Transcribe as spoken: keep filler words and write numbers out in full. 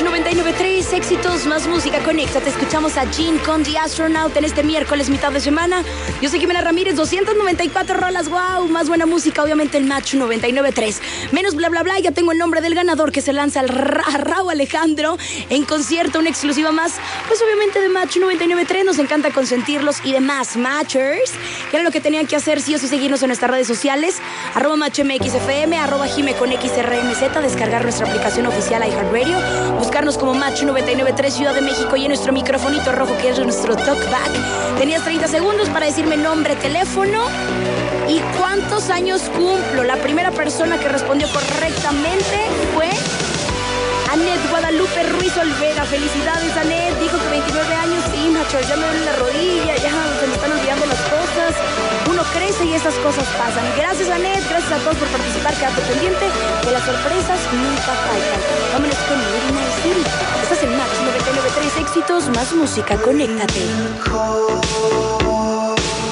Match noventa y nueve punto tres, éxitos, más música, conéctate. Escuchamos a Jean con The Astronaut en este miércoles, mitad de semana. Yo soy Jimena Ramírez, doscientas noventa y cuatro rolas, wow, más buena música, obviamente el Match noventa y nueve punto tres. Menos bla bla bla, ya tengo el nombre del ganador que se lanza al Ra Raúl Alejandro en concierto, una exclusiva más, pues obviamente de Match noventa y nueve punto tres. Nos encanta consentirlos y demás Matchers, que era lo que tenían que hacer, sí o sí, seguirnos en nuestras redes sociales, arroba MatchMXFM, arroba Jime con X R M Z, descargar nuestra aplicación oficial iHeartRadio, buscarnos como Match noventa y nueve punto tres Ciudad de México y en nuestro microfonito rojo que es nuestro talkback. Tenías treinta segundos para decirme nombre, teléfono y cuántos años cumplo. La primera persona que respondió correctamente fue Anet Guadalupe Ruiz Olvera. Felicidades, Anet. Dijo que veintinueve años. Sí, macho, ya me duele la rodilla, ya se me están olvidando las cosas. Uno crece y esas cosas pasan. Gracias, Anet. Gracias a todos por participar. Quédate pendiente que las sorpresas nunca faltan. Vámonos con Midnight City. Estás en Match noventa y nueve punto tres, éxitos, más música. Conéctate.